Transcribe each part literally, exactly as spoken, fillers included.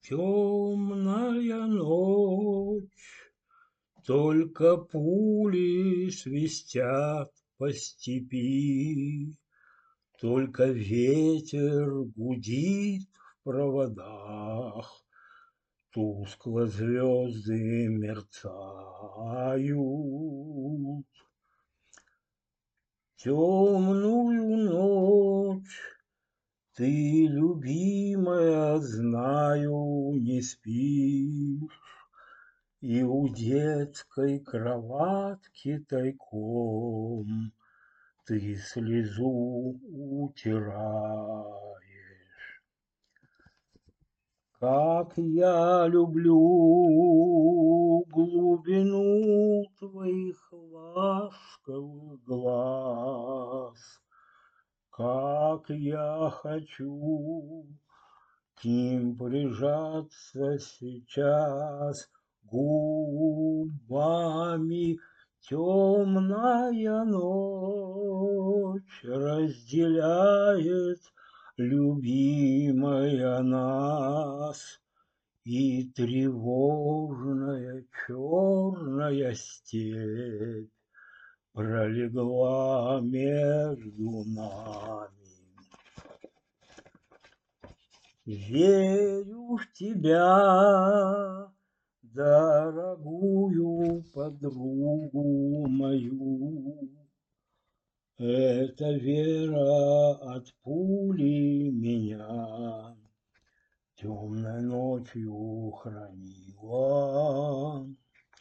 Темная ночь, только пули свистят по степи, только ветер гудит в проводах, тускло звезды мерцают. Темную ночь ты, любимая, знаю, не спишь, и у детской кроватки тайком ты слезу утираешь. Как я люблю глубину твоих ласковых глаз, как я хочу к ним прижаться сейчас губами. Темная ночь разделяет, любимая, нас, и тревожная черная степь пролегла между нами. Верю в тебя, дорогую подругу мою. Эта вера от пули меня темной ночью хранила.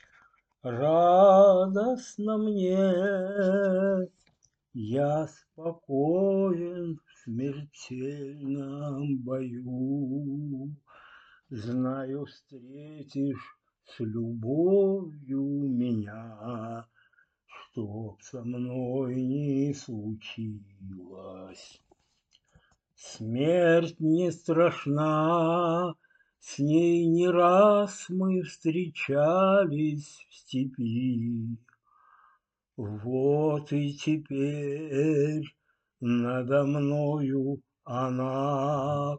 Радостно мне, я спокоен в смертельном бою. Знаю, встретишь с любовью меня, чтоб со мной не случилось. Смерть не страшна, с ней не раз мы встречались в степи. Вот и теперь надо мною она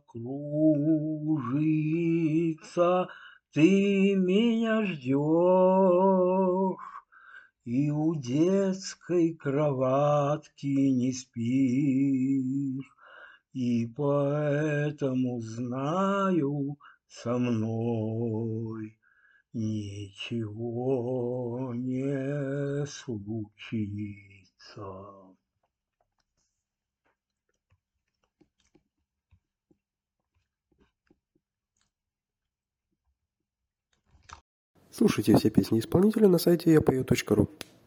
кружится. Ты меня ждешь, и у детской кроватки не спишь, и поэтому знаю, со мной ничего не случится. Слушайте все песни исполнителя на сайте я пою точка ру.